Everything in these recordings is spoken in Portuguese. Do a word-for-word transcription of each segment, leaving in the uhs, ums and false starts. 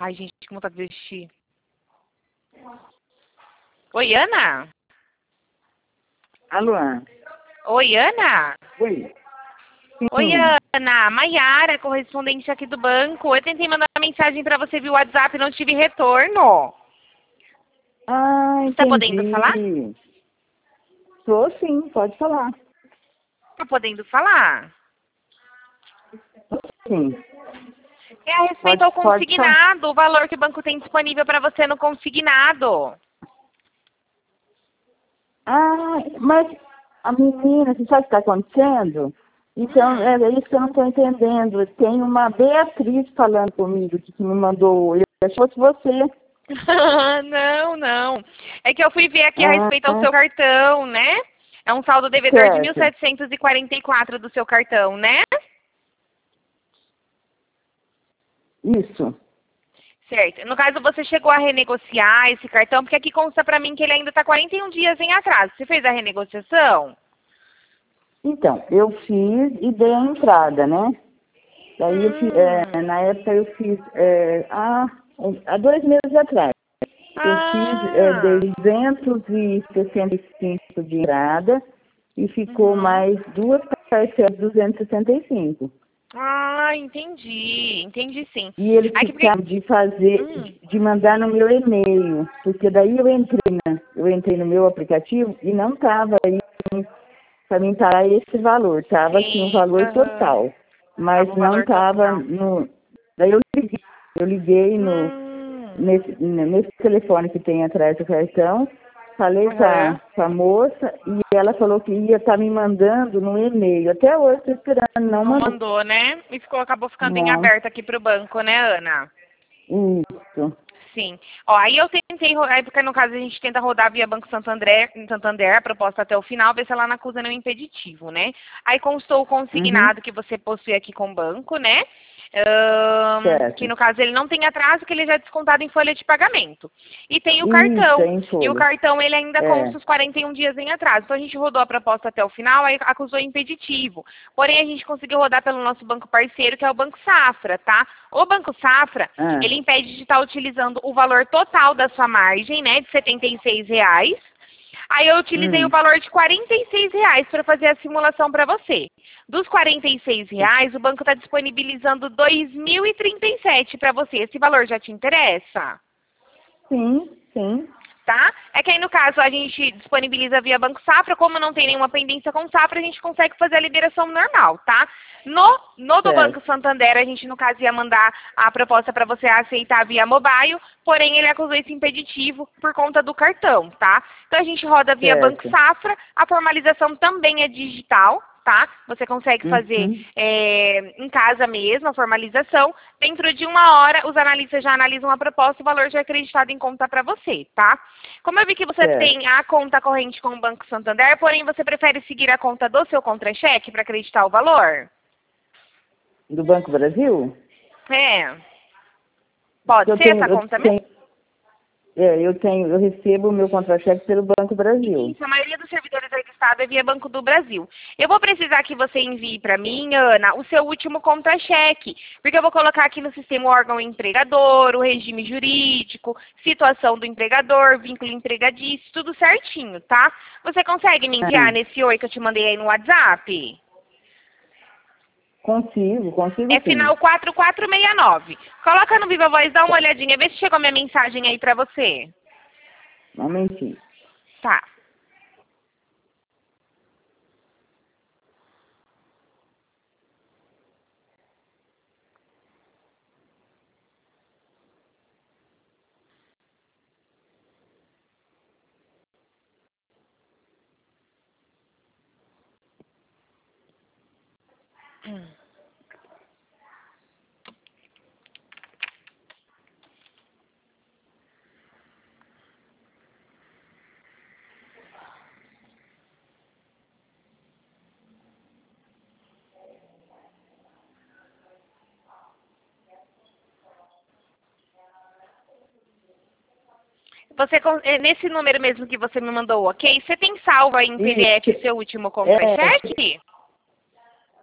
Ai, gente, que vontade de desistir. Oi, Ana? Alô? Oi, Ana? Oi. Oi, Sim. Ana. Maiara, correspondente aqui do banco. Eu tentei mandar uma mensagem para você via WhatsApp e não tive retorno. Ah, Tá podendo entendi. falar? Tô sim, pode falar. Tá podendo falar? Sim. É a respeito Pode, ao pode falar. consignado, o valor que o banco tem disponível para você no consignado. Ah, mas a menina, você sabe o que está acontecendo? Então, Hum. é isso que eu não estou entendendo. Tem uma Beatriz falando comigo que que me mandou. Eu achei que fosse você. Não, não. É que eu fui ver aqui a Ah, respeito ao seu cartão, né? É um saldo devedor de mil certo. setecentos e quarenta e quatro do seu cartão, né? Isso. Certo. No caso, você chegou a renegociar esse cartão, porque aqui consta pra mim que ele ainda está quarenta e um dias em atraso. Você fez a renegociação? Então, eu fiz e dei a entrada, né? Daí eu fiz, é, Hum. na época eu fiz, é, há, há dois meses atrás, eu fiz, é, Ah. dei duzentos e sessenta e cinco de entrada e ficou Uhum. mais duas parcelas de duzentos e sessenta e cinco. Ah, entendi. Entendi sim. E eles Aqui porque... ficaram de fazer, Hum. de mandar no meu e-mail, porque daí eu entrei, na, eu entrei no meu aplicativo e não estava aí para mim parar esse valor, estava assim o Sim. valor Aham. total, mas Tava o não valor estava total. no. Daí eu liguei, eu liguei no, Hum. nesse, nesse telefone que tem atrás do cartão, falei com a, Aham. com a moça e ela falou que ia estar me mandando no e-mail. Até hoje estou esperando, não Não mandou. mandou, né? E ficou, acabou ficando em Não, aberto aqui pro banco, né, Ana? isso. Sim. Ó, aí eu tentei, ro- aí porque no caso a gente tenta rodar via Banco Santander, Santander, a proposta até o final, ver se ela não acusa nenhum impeditivo, né? Aí constou o Uhum, consignado que você possui aqui com o banco, né? Ahn, que certo. no caso ele não tem atraso, que ele já é descontado em folha de pagamento. E tem o Isso, é cartão. em E o folha. cartão ele ainda É. consta os quarenta e um dias em atraso. Então a gente rodou a proposta até o final, aí acusou impeditivo. Porém a gente conseguiu rodar pelo nosso banco parceiro, que é o Banco Safra, tá? O Banco Safra, Ah, ele impede de estar utilizando o valor total da sua margem, né, de setenta e seis reais. Aí eu utilizei o hum. valor de quarenta e seis reais para fazer a simulação para você. Dos quarenta e seis reais, o banco está disponibilizando dois mil e trinta e sete para você. Esse valor já te interessa? Sim, sim, Tá? É que aí, no caso, a gente disponibiliza via Banco Safra. Como não tem nenhuma pendência com Safra, a gente consegue fazer a liberação normal, tá? No, no do Banco certo. Santander, a gente, no caso, ia mandar a proposta para você aceitar via mobile, porém, ele acusou esse impeditivo por conta do cartão, tá? Então, a gente roda via Banco Certo. Safra. A formalização também é digital, tá? Você consegue fazer Uhum, é, em casa mesmo a formalização. Dentro de uma hora, os analistas já analisam a proposta e o valor já é acreditado em conta para você, tá? Como eu vi que você certo. tem a conta corrente com o Banco Santander, porém você prefere seguir a conta do seu contra-cheque para acreditar o valor? Do Banco Brasil? É. Pode Eu ser tenho, essa eu conta mesmo? tenho, é, eu tenho, eu recebo o meu contra-cheque pelo Banco Brasil. Isso, a maioria dos servidores aí do Estado é via Banco do Brasil. Eu vou precisar que você envie para mim, Ana, o seu último contra-cheque, porque eu vou colocar aqui no sistema o órgão empregador, o regime jurídico, situação do empregador, vínculo empregatício, tudo certinho, tá? Você consegue me enviar Ah, nesse oi que eu te mandei aí no WhatsApp? consigo, consigo É sim. final quatro quatro seis nove. Coloca no Viva Voz, dá uma olhadinha, vê se chegou minha mensagem aí para você. Um momentinho. Tá. Você, con- é nesse número mesmo que você me mandou, ok? Você tem salvo aí em P D F o Isso, seu último é, contra-cheque?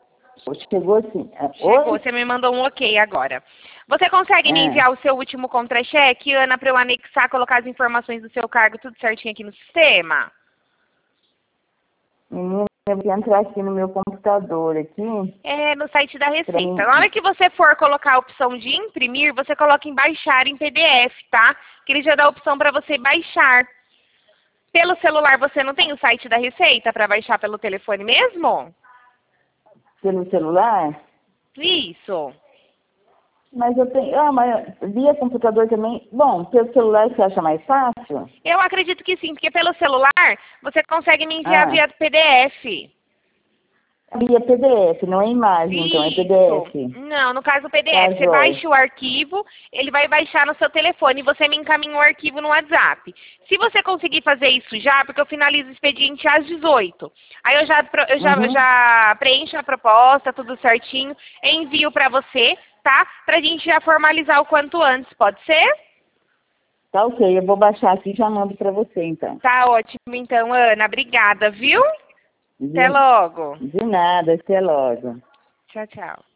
chegou sim. Chegou, Oi? você me mandou um ok agora. Você consegue me É. enviar o seu último contra-cheque, Ana, para eu anexar, colocar as informações do seu cargo, tudo certinho aqui no sistema? Menina, eu vou entrar aqui no meu computador aqui. É, no site da Pra Receita. mim. Na hora que você for colocar a opção de imprimir, você coloca em baixar em P D F, tá? Que ele já dá a opção para você baixar. Pelo celular, você não tem o site da Receita para baixar pelo telefone mesmo? Pelo celular? Isso. Mas eu tenho. Ah, mas via computador também. Bom, pelo celular você acha mais fácil? Eu acredito que sim, porque pelo celular você consegue me enviar Ah, via P D F. via P D F, não é imagem, então é P D F. Isso. Não, no caso o P D Tá, F, você joia. baixa o arquivo, ele vai baixar no seu telefone e você me encaminha o arquivo no WhatsApp. Se você conseguir fazer isso já, porque eu finalizo o expediente às dezoito. Aí eu já, pro- eu já, Uhum. já preencho a proposta, tudo certinho, envio pra você, tá? Pra gente já formalizar o quanto antes, pode ser? Tá ok, eu vou baixar aqui e já mando pra você então. Tá ótimo então, Ana. Obrigada, viu? De, Até logo. de nada, até logo. Tchau, tchau.